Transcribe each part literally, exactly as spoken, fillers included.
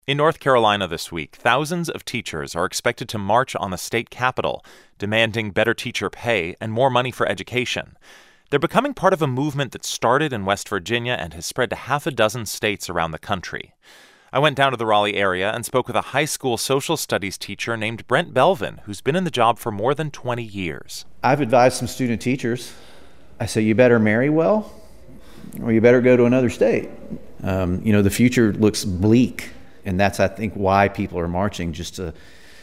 In North Carolina this week, thousands of teachers are expected to march on the state capitol, demanding better teacher pay and more money for education. They're becoming part of a movement that started in West Virginia and has spread to half a dozen states around the country. I went down to the Raleigh area and spoke with a high school social studies teacher named Brent Belvin, who's been in the job for more than twenty years. I've advised some student teachers. I say, you better marry well, or you better go to another state. Um, you know, the future looks bleak, and that's, I think, why people are marching, just to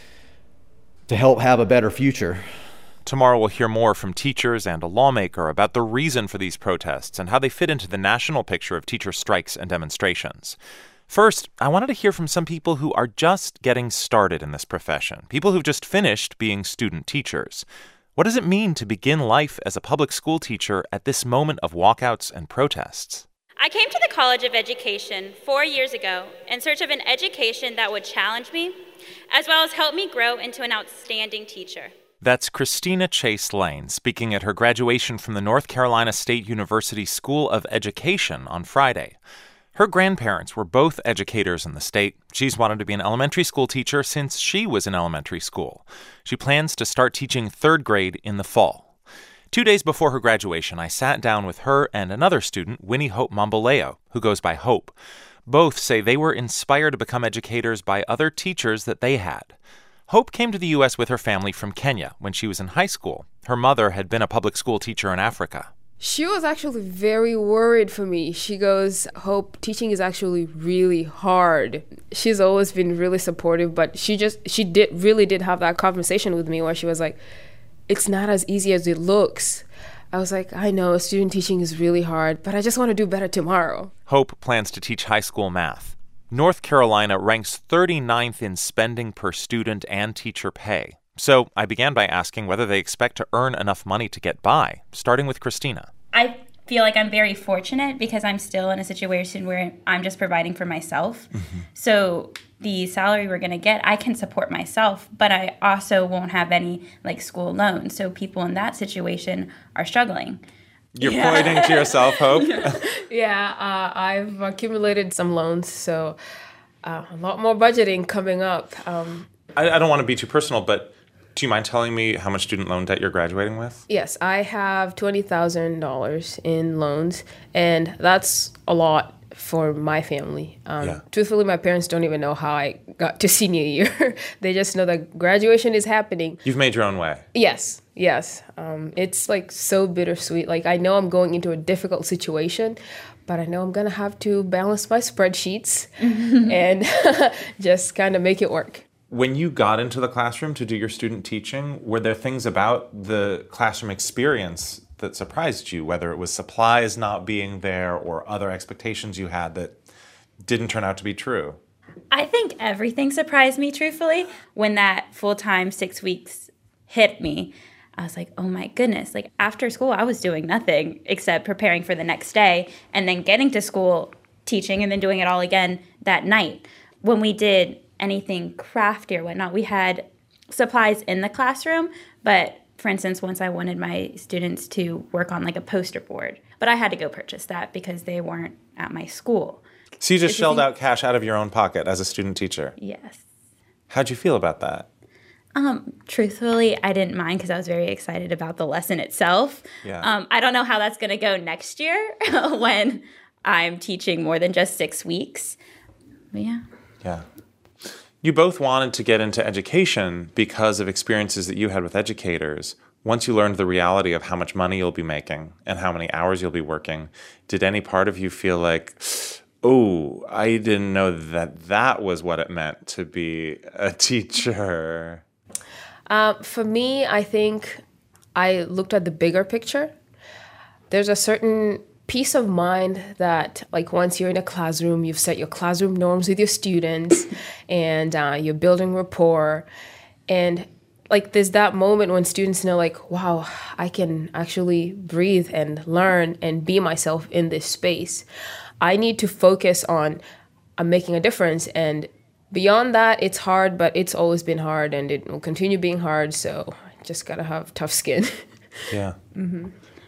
to help have a better future. Tomorrow we'll hear more from teachers and a lawmaker about the reason for these protests and how they fit into the national picture of teacher strikes and demonstrations. First, I wanted to hear from some people who are just getting started in this profession, people who've just finished being student teachers. What does it mean to begin life as a public school teacher at this moment of walkouts and protests? I came to the College of Education four years ago in search of an education that would challenge me, as well as help me grow into an outstanding teacher. That's Christina Chase Lane speaking at her graduation from the North Carolina State University School of Education on Friday. Her grandparents were both educators in the state. She's wanted to be an elementary school teacher since she was in elementary school. She plans to start teaching third grade in the fall. Two days before her graduation, I sat down with her and another student, Winnie Hope Mamboleo, who goes by Hope. Both say they were inspired to become educators by other teachers that they had. Hope came to the U S with her family from Kenya when she was in high school. Her mother had been a public school teacher in Africa. She was actually very worried for me. She goes, Hope, teaching is actually really hard. She's always been really supportive, but she just, she did really did have that conversation with me where she was like, it's not as easy as it looks. I was like, I know, student teaching is really hard, but I just want to do better tomorrow. Hope plans to teach high school math. North Carolina ranks thirty-ninth in spending per student and teacher pay. So I began by asking whether they expect to earn enough money to get by, starting with Christina. I feel like I'm very fortunate because I'm still in a situation where I'm just providing for myself. Mm-hmm. So the salary we're going to get, I can support myself, but I also won't have any like school loans. So people in that situation are struggling. You're yeah. pointing to yourself, Hope? yeah, yeah uh, I've accumulated some loans, so uh, a lot more budgeting coming up. Um, I, I don't want to be too personal, but do you mind telling me how much student loan debt you're graduating with? Yes, I have twenty thousand dollars in loans, and that's a lot for my family. Um, yeah. Truthfully, my parents don't even know how I got to senior year. They just know that graduation is happening. You've made your own way. Yes, yes. Um, it's like so bittersweet. Like I know I'm going into a difficult situation, but I know I'm going to have to balance my spreadsheets and just kind of make it work. When you got into the classroom to do your student teaching, were there things about the classroom experience that surprised you, whether it was supplies not being there or other expectations you had that didn't turn out to be true? I think everything surprised me, truthfully. When that full-time six weeks hit me, I was like, oh my goodness. Like after school, I was doing nothing except preparing for the next day and then getting to school, teaching, and then doing it all again that night. When we did anything crafty or whatnot, we had supplies in the classroom, but for instance, once I wanted my students to work on like a poster board, but I had to go purchase that because they weren't at my school. So you just Did shelled you think- out cash out of your own pocket as a student teacher? Yes. How'd you feel about that? Um, truthfully, I didn't mind because I was very excited about the lesson itself. Yeah. Um, I don't know how that's going to go next year when I'm teaching more than just six weeks. But yeah. Yeah. You both wanted to get into education because of experiences that you had with educators. Once you learned the reality of how much money you'll be making and how many hours you'll be working, did any part of you feel like, oh, I didn't know that that was what it meant to be a teacher? Uh, for me, I think I looked at the bigger picture. There's a certain peace of mind that, like, once you're in a classroom, you've set your classroom norms with your students, and uh, you're building rapport. And, like, there's that moment when students know, like, wow, I can actually breathe and learn and be myself in this space. I need to focus on uh, making a difference. And beyond that, it's hard, but it's always been hard, and it will continue being hard. So just got to have tough skin. Yeah. Mm-hmm.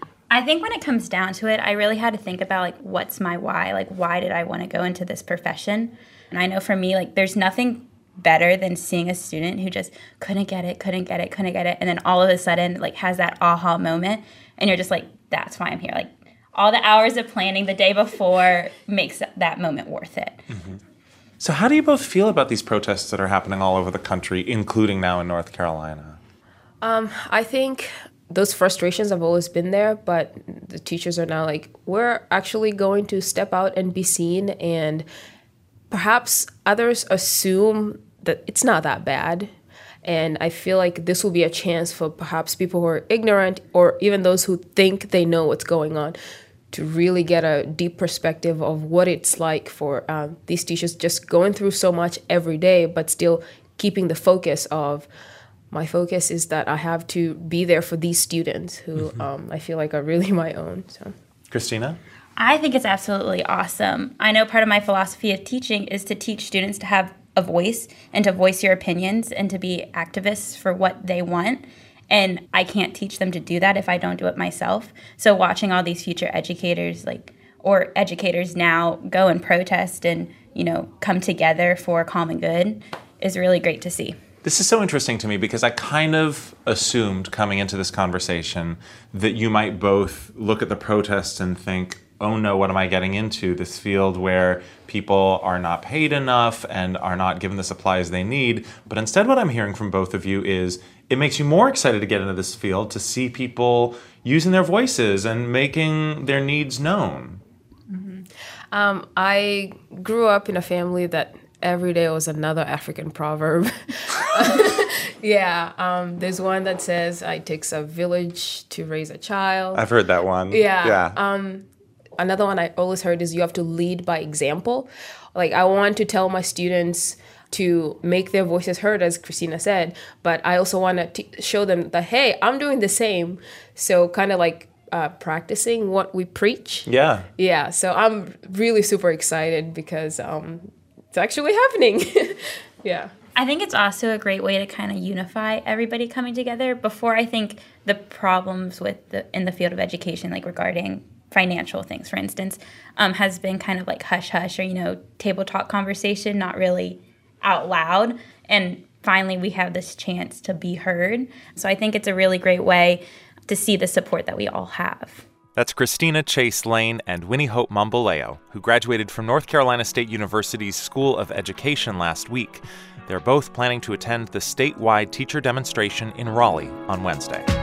I think when it comes down to it, I really had to think about, like, what's my why? Like, why did I want to go into this profession? And I know for me, like, there's nothing better than seeing a student who just couldn't get it, couldn't get it, couldn't get it, and then all of a sudden, like, has that aha moment, and you're just like, that's why I'm here. Like, all the hours of planning the day before makes that moment worth it. Mm-hmm. So how do you both feel about these protests that are happening all over the country, including now in North Carolina? Um, I think those frustrations have always been there, but the teachers are now like, we're actually going to step out and be seen, and perhaps others assume that it's not that bad. And I feel like this will be a chance for perhaps people who are ignorant, or even those who think they know what's going on, to really get a deep perspective of what it's like for um, these teachers just going through so much every day, but still keeping the focus of, my focus is that I have to be there for these students who mm-hmm. um, I feel like are really my own. So, Christina? I think it's absolutely awesome. I know part of my philosophy of teaching is to teach students to have a voice and to voice your opinions and to be activists for what they want. And I can't teach them to do that if I don't do it myself. So watching all these future educators, like, or educators now go and protest and, you know, come together for common good is really great to see. This is so interesting to me because I kind of assumed coming into this conversation that you might both look at the protests and think, oh no, what am I getting into? This field where people are not paid enough and are not given the supplies they need. But instead what I'm hearing from both of you is it makes you more excited to get into this field, to see people using their voices and making their needs known. Mm-hmm. Um, I grew up in a family that every day was another African proverb. yeah, um, there's one that says, it takes a village to raise a child. I've heard that one. Yeah. yeah. Um, another one I always heard is you have to lead by example. Like, I want to tell my students to make their voices heard, as Christina said, but I also want to t- show them that, hey, I'm doing the same. So kind of like uh, practicing what we preach. Yeah. Yeah, so I'm really super excited because um, it's actually happening. yeah. I think it's also a great way to kind of unify everybody coming together. Before, I think the problems with the, in the field of education, like regarding financial things, for instance, um, has been kind of like hush-hush or, you know, table talk conversation, not really out loud. And finally, we have this chance to be heard. So I think it's a really great way to see the support that we all have. That's Christina Chase Lane and Winnie Hope Mamboleo, who graduated from North Carolina State University's School of Education last week. They're both planning to attend the statewide teacher demonstration in Raleigh on Wednesday.